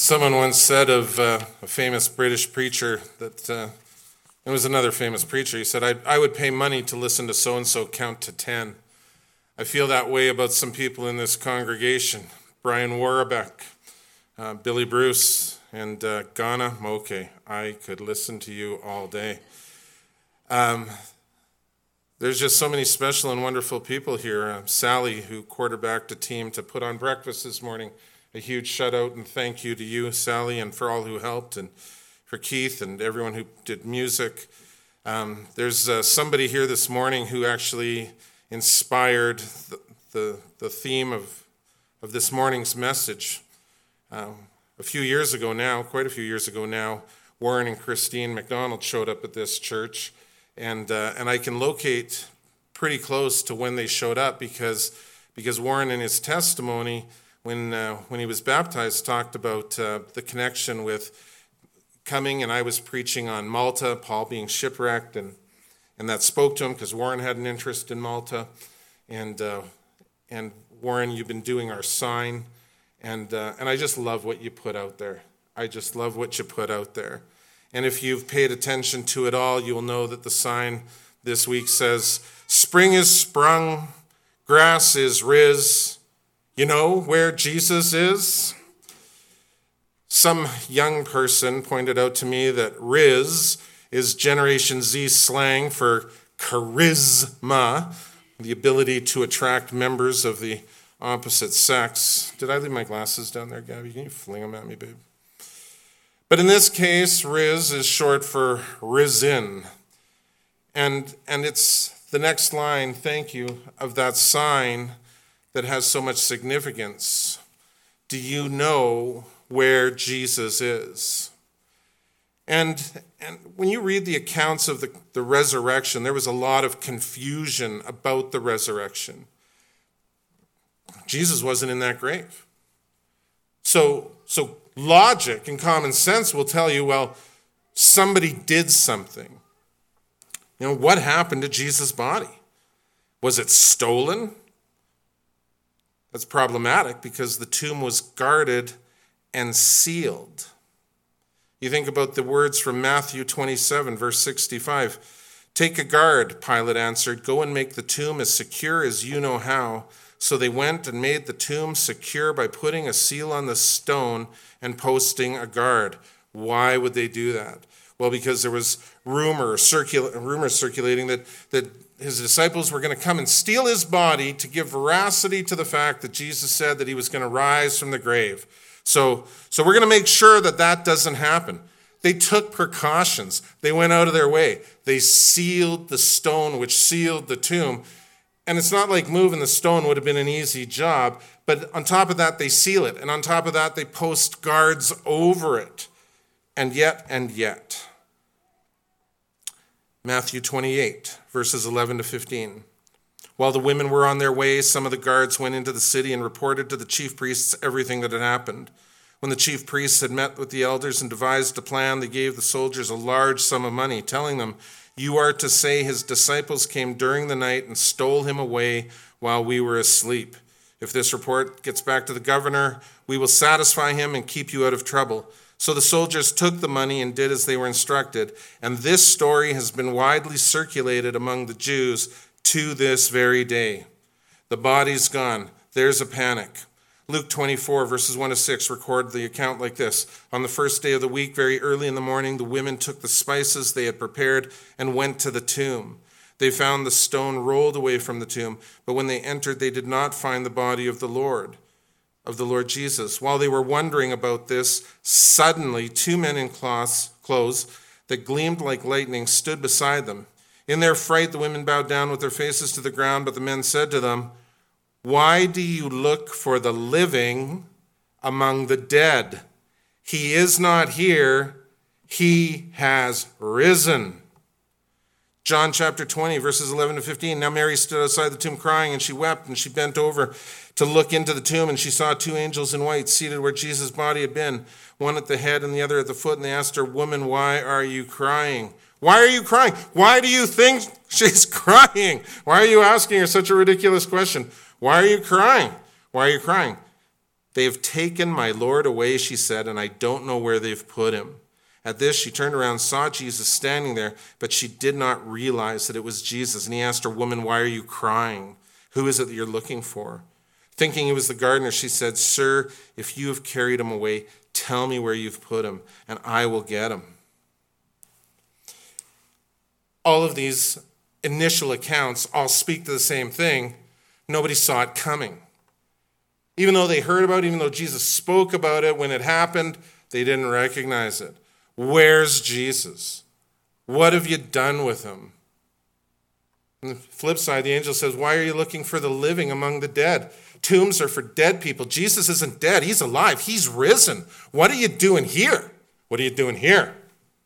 Someone once said of a famous British preacher that, it was another famous preacher, he said, I would pay money to listen to so-and-so count to 10. I feel that way about some people in this congregation. Brian Warbeck, Billy Bruce, and Ghana Moke. I could listen to you all day. There's just so many special and wonderful people here. Sally, who quarterbacked a team to put on breakfast this morning. A huge shout out and thank you to you, Sally, and for all who helped, and for Keith and everyone who did music. There's somebody here this morning who actually inspired the theme of this morning's message. Quite a few years ago now, Warren and Christine McDonald showed up at this church, and I can locate pretty close to when they showed up because Warren in his testimony, when he was baptized, talked about the connection with coming, and I was preaching on Malta, Paul being shipwrecked, and that spoke to him because Warren had an interest in Malta, and Warren, you've been doing our sign, and I just love what you put out there. I just love what you put out there. And if you've paid attention to it all, you will know that the sign this week says, "Spring is sprung, grass is riz. You know where Jesus is?" Some young person pointed out to me that riz is Generation Z slang for charisma, the ability to attract members of the opposite sex. Did I leave my glasses down there, Gabby? Can you fling them at me, babe? But in this case, riz is short for risen. And it's the next line, thank you, of that sign that has so much significance. Do you know where Jesus is? And when you read the accounts of the resurrection, there was a lot of confusion about the resurrection. Jesus wasn't in that grave. So logic and common sense will tell you, well, somebody did something. You know, what happened to Jesus' body? Was it stolen? That's problematic because the tomb was guarded and sealed. You think about the words from Matthew 27, verse 65. "Take a guard," Pilate answered. "Go and make the tomb as secure as you know how." So they went and made the tomb secure by putting a seal on the stone and posting a guard. Why would they do that? Well, because there was rumor circulating that his disciples were going to come and steal his body to give veracity to the fact that Jesus said that he was going to rise from the grave. So we're going to make sure that doesn't happen. They took precautions. They went out of their way. They sealed the stone which sealed the tomb. And it's not like moving the stone would have been an easy job, but on top of that, they seal it. And on top of that, they post guards over it. And yet, Matthew 28, verses 11 to 15. While the women were on their way, some of the guards went into the city and reported to the chief priests everything that had happened. When the chief priests had met with the elders and devised a plan, they gave the soldiers a large sum of money, telling them, "You are to say his disciples came during the night and stole him away while we were asleep. If this report gets back to the governor, we will satisfy him and keep you out of trouble." So the soldiers took the money and did as they were instructed. And this story has been widely circulated among the Jews to this very day. The body's gone. There's a panic. Luke 24, verses 1 to 6 record the account like this. "On the first day of the week, very early in the morning, the women took the spices they had prepared and went to the tomb. They found the stone rolled away from the tomb, but when they entered, they did not find the body of the Lord Jesus. While they were wondering about this, suddenly 2 men in clothes that gleamed like lightning stood beside them. In their fright, the women bowed down with their faces to the ground, but the men said to them, 'Why do you look for the living among the dead? He is not here. He has risen.'" John chapter 20, verses 11 to 15. "Now Mary stood outside the tomb crying, and she wept, and she bent over to look into the tomb, and she saw 2 angels in white seated where Jesus' body had been, one at the head and the other at the foot. And they asked her, 'Woman, why are you crying?'" Why are you crying? Why do you think she's crying? Why are you asking her such a ridiculous question? Why are you crying? Why are you crying? "They have taken my Lord away," she said, "and I don't know where they've put him." At this, she turned around, saw Jesus standing there, but she did not realize that it was Jesus. And he asked her, "Woman, why are you crying? Who is it that you're looking for?" Thinking he was the gardener, she said, "Sir, if you have carried him away, tell me where you've put him, and I will get him." All of these initial accounts all speak to the same thing. Nobody saw it coming. Even though they heard about it, even though Jesus spoke about it when it happened, they didn't recognize it. Where's Jesus? What have you done with him? On the flip side, the angel says, "Why are you looking for the living among the dead? Tombs are for dead people. Jesus isn't dead. He's alive. He's risen. What are you doing here? What are you doing here?"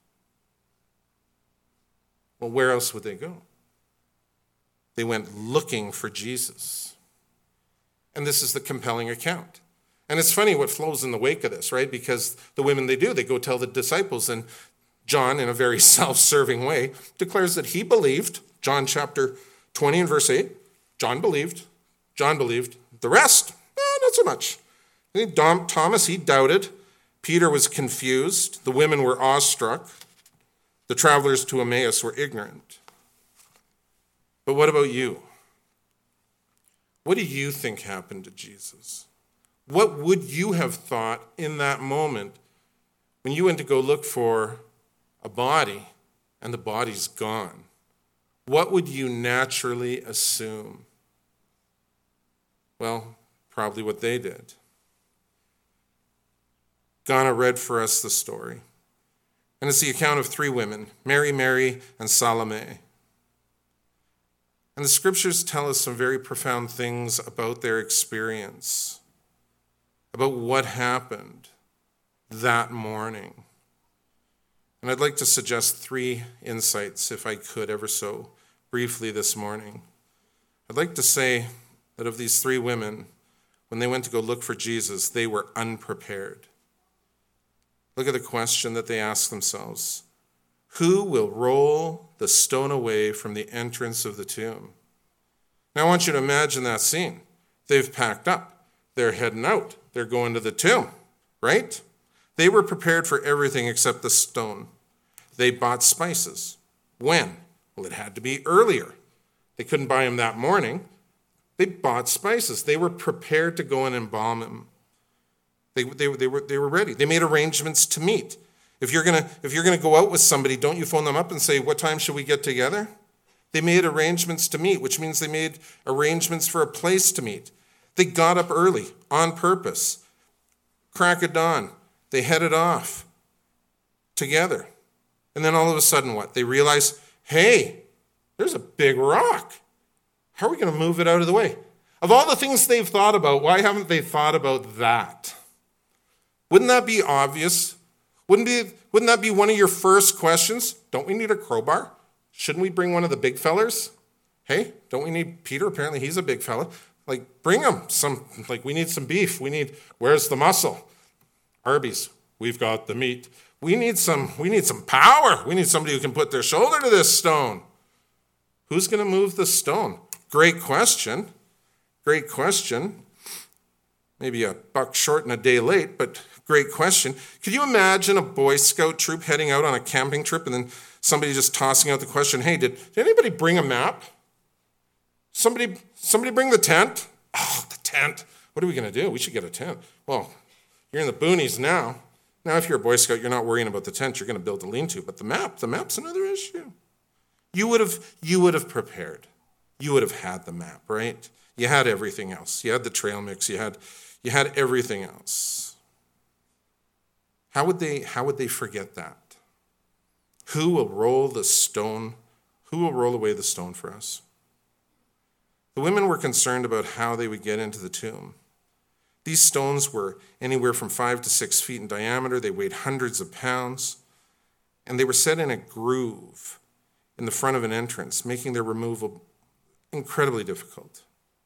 Well, where else would they go? They went looking for Jesus. And this is the compelling account. And it's funny what flows in the wake of this, right? Because the women, they go tell the disciples, and John, in a very self-serving way, declares that he believed. John chapter 20 and verse 8, John believed. The rest, not so much. Thomas, he doubted. Peter was confused. The women were awestruck. The travelers to Emmaus were ignorant. But what about you? What do you think happened to Jesus? What would you have thought in that moment when you went to go look for a body and the body's gone? What would you naturally assume? Well, probably what they did. Ghana read for us the story. And it's the account of three women, Mary, and Salome. And the scriptures tell us some very profound things about their experience, about what happened that morning. And I'd like to suggest three insights, if I could, ever so briefly this morning. I'd like to say that of these three women, when they went to go look for Jesus, they were unprepared. Look at the question that they asked themselves. Who will roll the stone away from the entrance of the tomb? Now I want you to imagine that scene. They've packed up. They're heading out. They're going to the tomb, right? They were prepared for everything except the stone. They bought spices. When? Well, it had to be earlier. They couldn't buy them that morning. They bought spices. They were prepared to go and embalm him. They were ready. They made arrangements to meet. If you're gonna go out with somebody, don't you phone them up and say, "What time should we get together?" They made arrangements to meet, which means they made arrangements for a place to meet. They got up early on purpose. Crack of dawn. They headed off together. And then all of a sudden, what? They realize, hey, there's a big rock. How are we going to move it out of the way? Of all the things they've thought about, why haven't they thought about that? Wouldn't that be obvious? Wouldn't that be one of your first questions? Don't we need a crowbar? Shouldn't we bring one of the big fellers? Hey, don't we need Peter? Apparently he's a big fella. Bring him some, we need some beef. Where's the muscle? Arby's, we've got the meat. We need some power. We need somebody who can put their shoulder to this stone. Who's going to move the stone? Great question. Maybe a buck short and a day late, but great question. Could you imagine a Boy Scout troop heading out on a camping trip and then somebody just tossing out the question, hey, did anybody bring a map? Somebody bring the tent? Oh, the tent. What are we going to do? We should get a tent. Well, you're in the boonies now. Now, if you're a Boy Scout, you're not worrying about the tent. You're going to build a lean-to. But the map's another issue. You would have prepared. You would have had the map, right? You had everything else. You had the trail mix. You had everything else. How would they forget that? Who will roll the stone? Who will roll away the stone for us? The women were concerned about how they would get into the tomb. These stones were anywhere from 5 to 6 feet in diameter. They weighed hundreds of pounds, and they were set in a groove in the front of an entrance, making their removal incredibly difficult.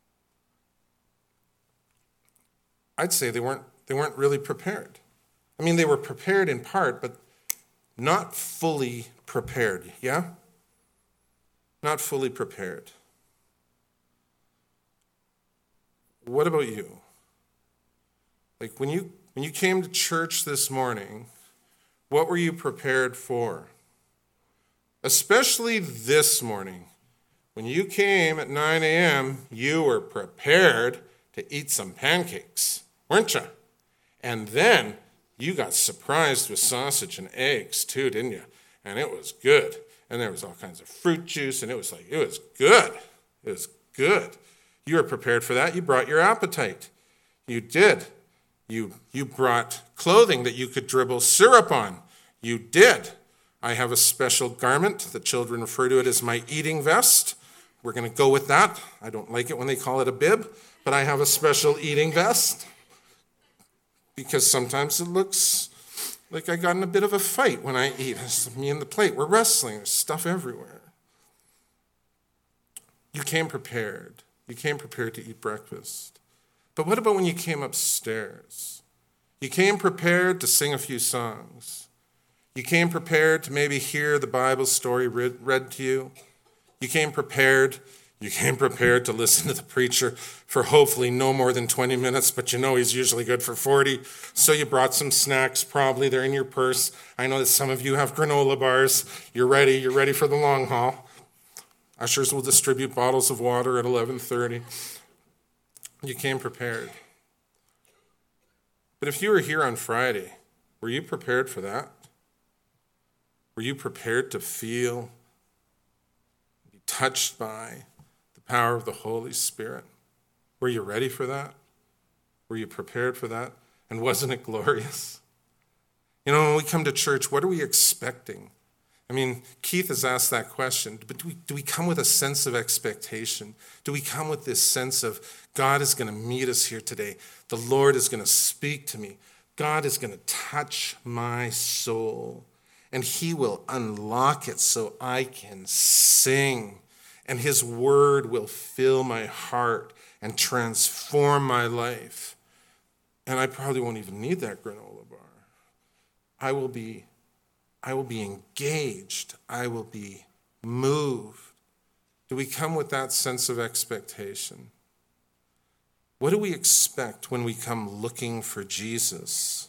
I'd say they weren't really prepared. I mean, they were prepared in part, but not fully prepared, yeah? Not fully prepared. What about you? Like when you came to church this morning, what were you prepared for? Especially this morning. When you came at 9 a.m., you were prepared to eat some pancakes, weren't you? And then you got surprised with sausage and eggs too, didn't you? And it was good. And there was all kinds of fruit juice, and it was good. It was good. You were prepared for that. You brought your appetite. You did. You brought clothing that you could dribble syrup on. You did. I have a special garment. The children refer to it as my eating vest. We're going to go with that. I don't like it when they call it a bib, but I have a special eating vest because sometimes it looks like I got in a bit of a fight when I eat. It's me and the plate. We're wrestling. There's stuff everywhere. You came prepared. You came prepared to eat breakfast. But what about when you came upstairs? You came prepared to sing a few songs. You came prepared to maybe hear the Bible story read to you. You came prepared to listen to the preacher for hopefully no more than 20 minutes, but you know he's usually good for 40. So you brought some snacks, probably they're in your purse. I know that some of you have granola bars. You're ready for the long haul. Ushers will distribute bottles of water at 11:30. You came prepared. But if you were here on Friday, were you prepared for that? Were you prepared to feel, be touched by the power of the Holy Spirit? Were you ready for that? Were you prepared for that? And wasn't it glorious? You know, when we come to church, what are we expecting? I mean, Keith has asked that question, but do we come with a sense of expectation? Do we come with this sense of God is going to meet us here today? The Lord is going to speak to me. God is going to touch my soul, and he will unlock it so I can sing, and his word will fill my heart and transform my life. And I probably won't even need that granola bar. I will be engaged. I will be moved. Do we come with that sense of expectation? What do we expect when we come looking for Jesus?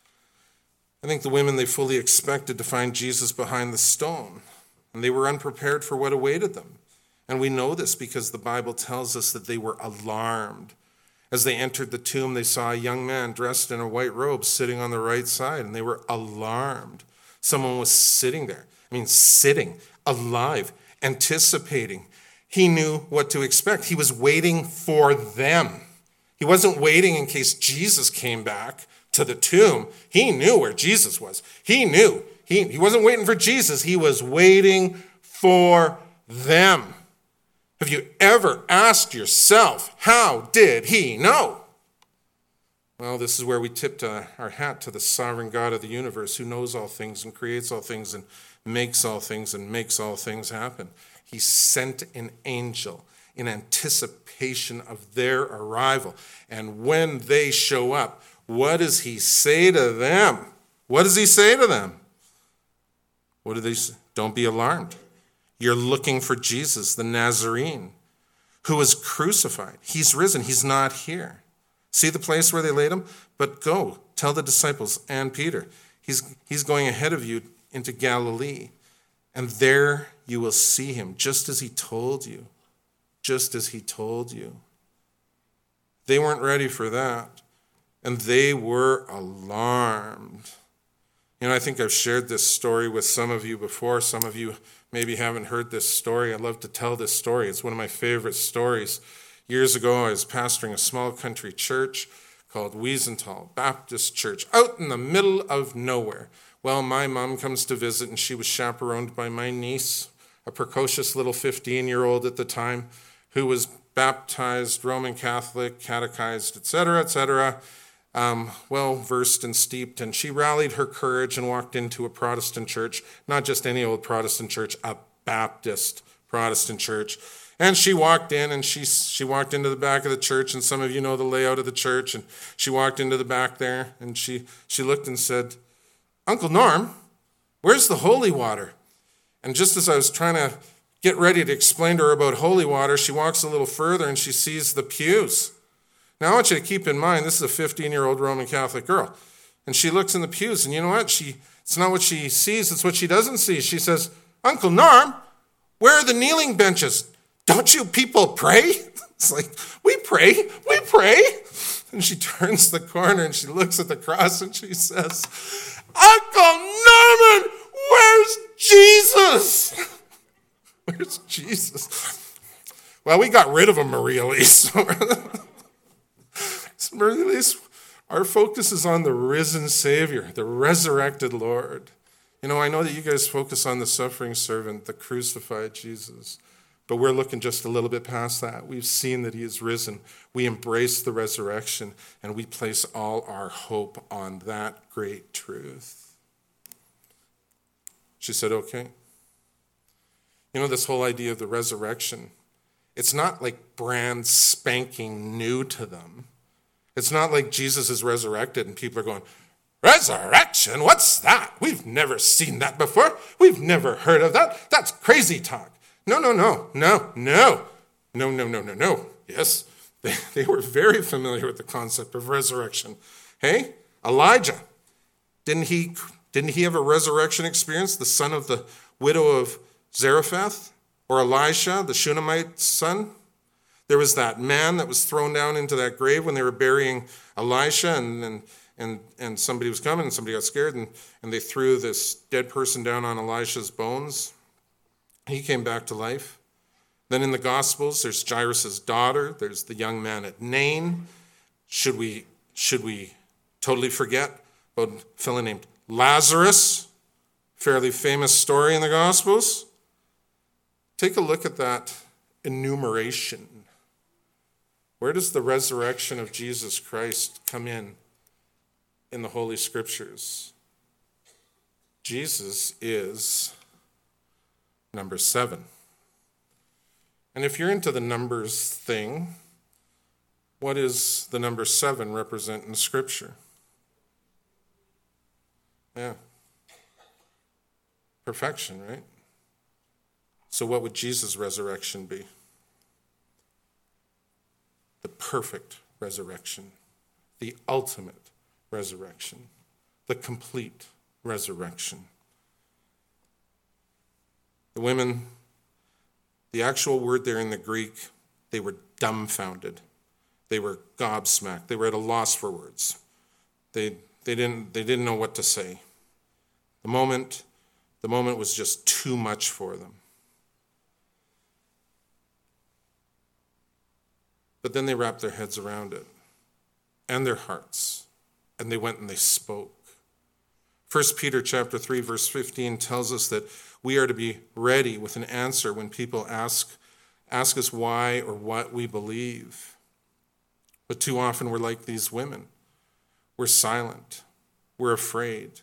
I think the women, they fully expected to find Jesus behind the stone, and they were unprepared for what awaited them. And we know this because the Bible tells us that they were alarmed. As they entered the tomb, they saw a young man dressed in a white robe sitting on the right side, and they were alarmed. Someone was sitting there. Sitting, alive, anticipating. He knew what to expect. He was waiting for them. He wasn't waiting in case Jesus came back to the tomb. He knew where Jesus was. He knew. He wasn't waiting for Jesus. He was waiting for them. Have you ever asked yourself, how did he know? Well, this is where we tipped our hat to the sovereign God of the universe who knows all things and creates all things and makes all things happen. He sent an angel in anticipation of their arrival. And when they show up, what does he say to them? What does he say to them? What do they say? Don't be alarmed. You're looking for Jesus, the Nazarene, who was crucified. He's risen. He's not here. See the place where they laid him? But go, tell the disciples and Peter. He's going ahead of you into Galilee. And there you will see him, just as he told you. Just as he told you. They weren't ready for that. And they were alarmed. You know, I think I've shared this story with some of you before. Some of you maybe haven't heard this story. I love to tell this story. It's one of my favorite stories. Years ago, I was pastoring a small country church called Wiesenthal Baptist Church, out in the middle of nowhere. Well, my mom comes to visit, and she was chaperoned by my niece, a precocious little 15-year-old at the time, who was baptized, Roman Catholic, catechized, etc., well-versed and steeped, and she rallied her courage and walked into a Protestant church, not just any old Protestant church, a Baptist Protestant church. And she walked in, and she walked into the back of the church, and some of you know the layout of the church, and she walked into the back there, and she looked and said, Uncle Norm, where's the holy water? And just as I was trying to get ready to explain to her about holy water, she walks a little further, and she sees the pews. Now, I want you to keep in mind, this is a 15-year-old Roman Catholic girl. And she looks in the pews, and you know what? It's not what she sees, it's what she doesn't see. She says, Uncle Norm, where are the kneeling benches? Don't you people pray? It's like, we pray. And she turns the corner, and she looks at the cross, and she says, Uncle Norman, where's Jesus? Where's Jesus? Well, we got rid of him, Marie-Elise. Marie-Elise, our focus is on the risen Savior, the resurrected Lord. You know, I know that you guys focus on the suffering servant, the crucified Jesus, but we're looking just a little bit past that. We've seen that he is risen. We embrace the resurrection, and we place all our hope on that great truth. She said, okay. You know, this whole idea of the resurrection, it's not like brand spanking new to them. It's not like Jesus is resurrected and people are going, resurrection? What's that? We've never seen that before. We've never heard of that. That's crazy talk. No. Yes, they were very familiar with the concept of resurrection. Hey, Elijah, didn't he have a resurrection experience? The son of the widow of Zarephath? Or Elisha, the Shunammite's son? There was that man that was thrown down into that grave when they were burying Elisha, and somebody was coming, and somebody got scared, and they threw this dead person down on Elisha's bones. He came back to life. Then in the Gospels, there's Jairus' daughter. There's the young man at Nain. Should we totally forget about a fellow named Lazarus? Fairly famous story in the Gospels. Take a look at that enumeration. Where does the resurrection of Jesus Christ come in the Holy Scriptures? Jesus is number 7. And if you're into the numbers thing, what does the number 7 represent in Scripture? Yeah. Perfection, right? So what would Jesus' resurrection be? The perfect resurrection, the ultimate resurrection, the complete resurrection. The women, the actual word there in the Greek, they were dumbfounded. They were gobsmacked. They were at a loss for words. They didn't know what to say. The moment was just too much for them. But then they wrapped their heads around it and their hearts, and they went and they spoke. 1 Peter chapter 3, verse 15 tells us that we are to be ready with an answer when people ask us why or what we believe. But too often we're like these women. We're silent. We're afraid.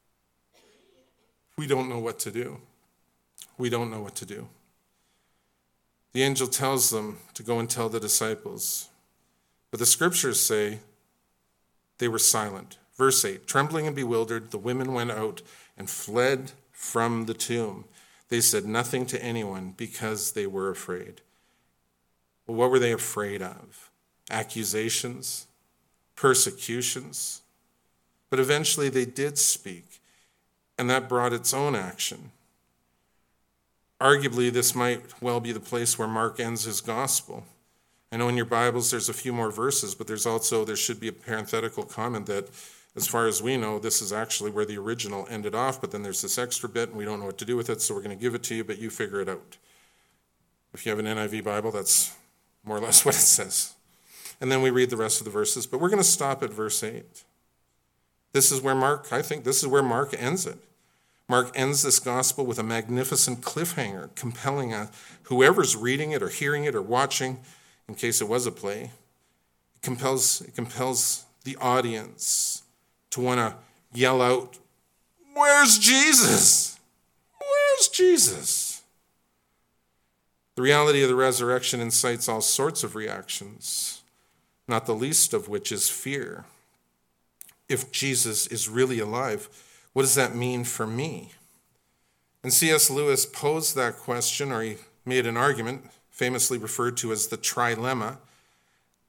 We don't know what to do. We don't know what to do. The angel tells them to go and tell the disciples. But the scriptures say they were silent. Verse 8, trembling and bewildered, the women went out and fled from the tomb. They said nothing to anyone because they were afraid. Well, what were they afraid of? Accusations? Persecutions? But eventually they did speak, and that brought its own action. Arguably, this might well be the place where Mark ends his gospel. I know in your Bibles there's a few more verses, but there should be a parenthetical comment that, as far as we know, this is actually where the original ended off, but then there's this extra bit, and we don't know what to do with it, so we're going to give it to you, but you figure it out. If you have an NIV Bible, that's more or less what it says. And then we read the rest of the verses, but we're going to stop at verse 8. This is where Mark ends it. Mark ends this gospel with a magnificent cliffhanger, compelling whoever's reading it or hearing it or watching, in case it was a play, it compels the audience to want to yell out, "Where's Jesus? Where's Jesus?" The reality of the resurrection incites all sorts of reactions, not the least of which is fear. If Jesus is really alive, what does that mean for me? And C.S. Lewis posed that question, or he made an argument, famously referred to as the trilemma.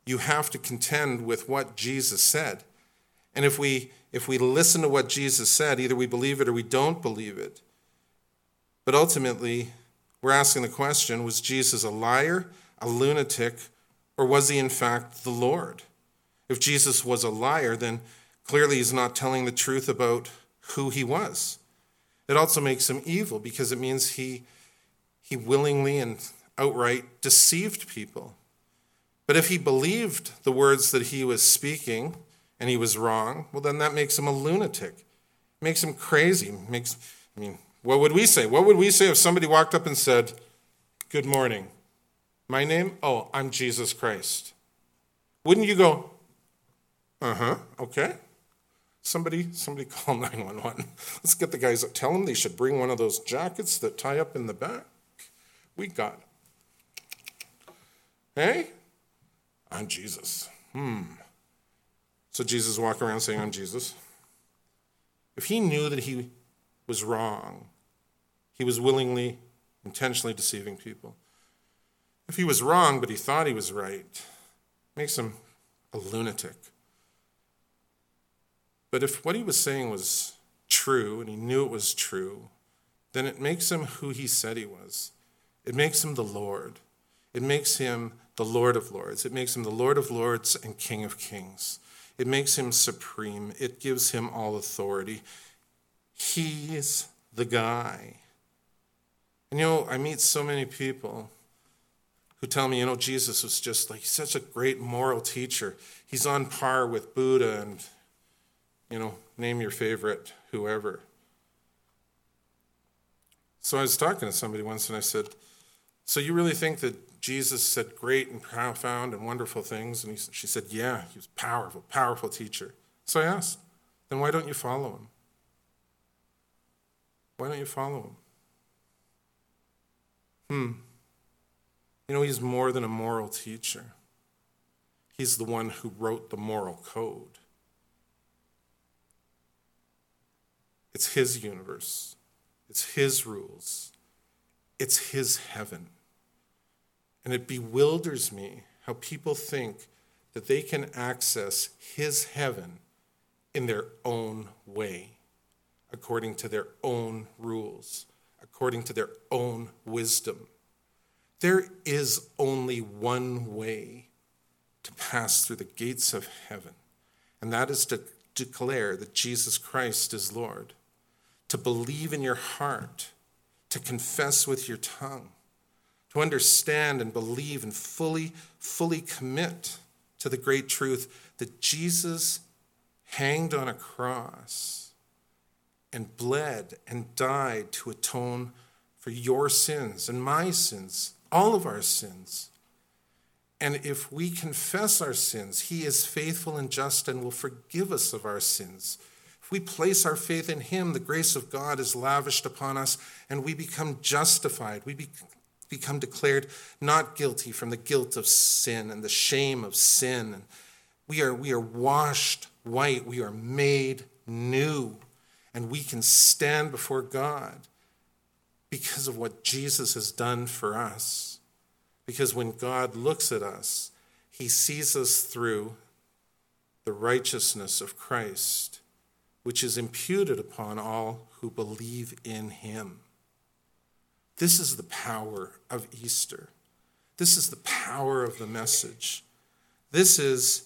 you have to contend with what Jesus said. And if we listen to what Jesus said, either we believe it or we don't believe it. But ultimately, we're asking the question, was Jesus a liar, a lunatic, or was he in fact the Lord? If Jesus was a liar, then clearly he's not telling the truth about who he was. It also makes him evil because it means he willingly and outright deceived people. But if he believed the words that he was speaking and he was wrong, well, then that makes him a lunatic. It makes him crazy. What would we say? What would we say if somebody walked up and said, "Good morning. My name? Oh, I'm Jesus Christ." Wouldn't you go, okay. Somebody call 911. Let's get the guys up. Tell them they should bring one of those jackets that tie up in the back. We got it. Hey? I'm Jesus. So Jesus walked around saying, "I'm Jesus." If he knew that he was wrong, he was willingly, intentionally deceiving people. If he was wrong, but he thought he was right, it makes him a lunatic. But if what he was saying was true, and he knew it was true, then it makes him who he said he was. It makes him the Lord. It makes him the Lord of Lords. It makes him the Lord of Lords and King of Kings. It makes him supreme. It gives him all authority. He's the guy. And I meet so many people who tell me, Jesus was just like such a great moral teacher. He's on par with Buddha and, name your favorite, whoever. So I was talking to somebody once and I said, "So you really think that Jesus said great and profound and wonderful things?" And she said, "Yeah, he was powerful, powerful teacher." So I asked, "Then why don't you follow him? Why don't you follow him?" He's more than a moral teacher. He's the one who wrote the moral code. It's his universe. It's his rules. It's his heaven. And it bewilders me how people think that they can access his heaven in their own way, according to their own rules, according to their own wisdom. There is only one way to pass through the gates of heaven, and that is to declare that Jesus Christ is Lord, to believe in your heart, to confess with your tongue, to understand and believe and fully commit to the great truth that Jesus hanged on a cross and bled and died to atone for your sins and my sins, all of our sins. And if we confess our sins, he is faithful and just and will forgive us of our sins. If we place our faith in him, the grace of God is lavished upon us and we become justified. We become declared not guilty from the guilt of sin and the shame of sin. And we are washed white. We are made new. And we can stand before God because of what Jesus has done for us. Because when God looks at us, he sees us through the righteousness of Christ, which is imputed upon all who believe in him. This is the power of Easter. This is the power of the message. This is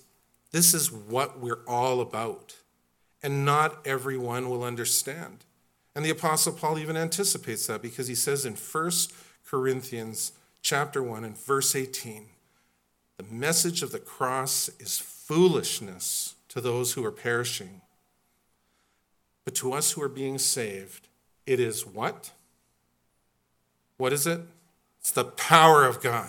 what we're all about. And not everyone will understand. And the Apostle Paul even anticipates that because he says in 1 Corinthians chapter 1 and verse 18, the message of the cross is foolishness to those who are perishing. But to us who are being saved, it is what? What is it? It's the power of God.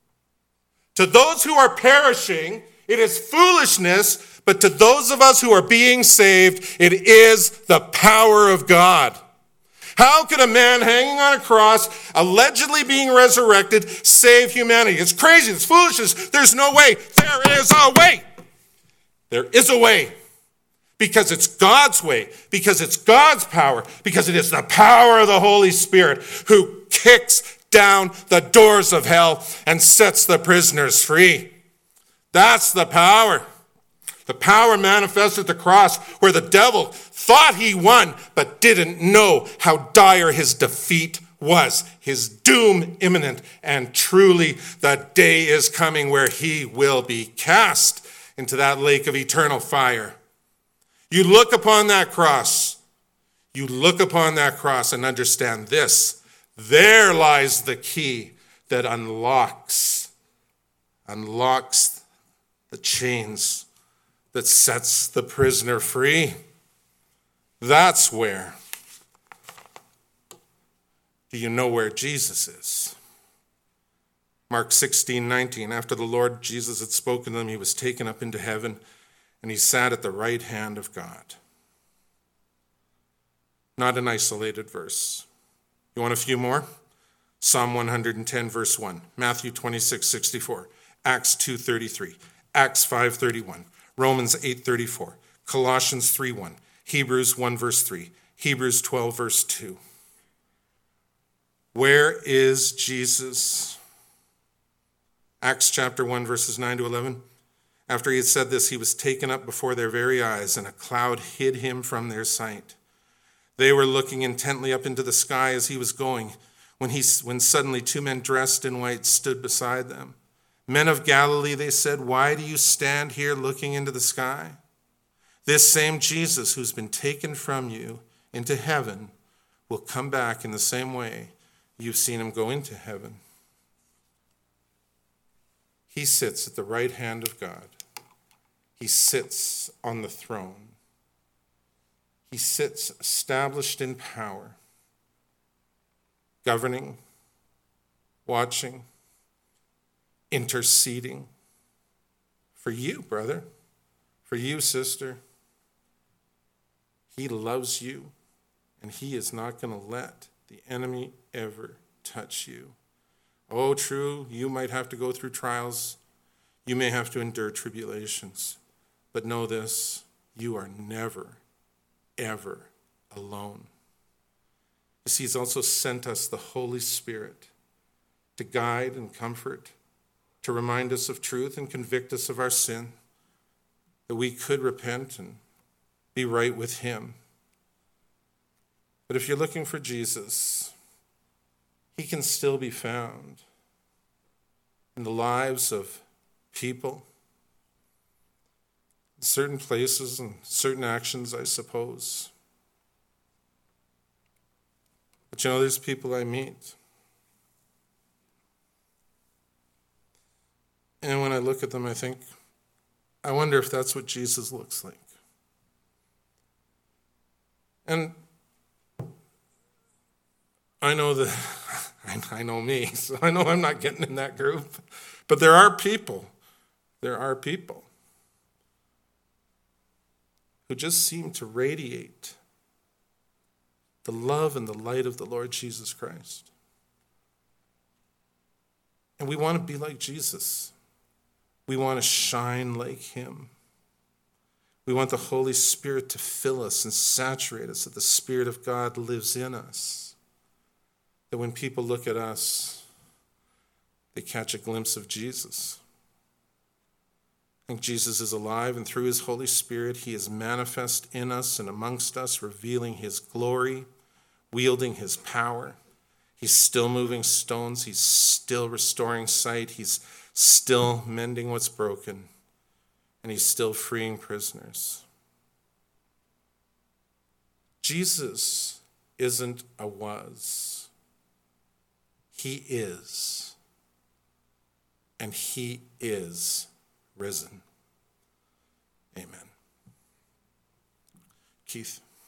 To those who are perishing, it is foolishness, but to those of us who are being saved, it is the power of God. How could a man hanging on a cross, allegedly being resurrected, save humanity? It's crazy. It's foolishness. There's no way. There is a way. There is a way. Because it's God's way. Because it's God's power. Because it is the power of the Holy Spirit who kicks down the doors of hell and sets the prisoners free. That's the power. The power manifests at the cross where the devil thought he won but didn't know how dire his defeat was. His doom imminent, and truly the day is coming where he will be cast into that lake of eternal fire. You look upon that cross. You look upon that cross and understand this. There lies the key that unlocks the chains that sets the prisoner free. That's where. Do you know where Jesus is? Mark 16:19. After the Lord Jesus had spoken to them, he was taken up into heaven, and he sat at the right hand of God. Not an isolated verse. You want a few more? Psalm 110, verse 1. Matthew 26:64. Acts 2:33. Acts 5:31. Romans 8:34. Colossians 3:1. Hebrews 1, verse 3. Hebrews 12, verse 2. Where is Jesus? Acts chapter 1, verses 9 to 11. After he had said this, he was taken up before their very eyes, and a cloud hid him from their sight. They were looking intently up into the sky as he was going, when suddenly two men dressed in white stood beside them. Men of Galilee, they said, why do you stand here looking into the sky? This same Jesus who's been taken from you into heaven will come back in the same way you've seen him go into heaven. He sits at the right hand of God. He sits on the throne. He sits established in power, governing, watching, interceding for you, brother, for you, sister. He loves you, and he is not going to let the enemy ever touch you. Oh, true, you might have to go through trials. You may have to endure tribulations. But know this, you are never, ever alone. You see, he's also sent us the Holy Spirit to guide and comfort, to remind us of truth and convict us of our sin, that we could repent and be right with him. But if you're looking for Jesus, he can still be found in the lives of people, in certain places and certain actions, I suppose. But you know, there's people I meet, and when I look at them, I think, I wonder if that's what Jesus looks like. And I know that, I know me, so I know I'm not getting in that group. But there are people who just seem to radiate the love and the light of the Lord Jesus Christ. And we want to be like Jesus. We want to shine like him. We want the Holy Spirit to fill us and saturate us, that the Spirit of God lives in us. That when people look at us, they catch a glimpse of Jesus. I think Jesus is alive, and through his Holy Spirit, he is manifest in us and amongst us, revealing his glory, wielding his power. He's still moving stones. He's still restoring sight. He's still mending what's broken. And he's still freeing prisoners. Jesus isn't a was. He is. And he is risen. Amen. Keith.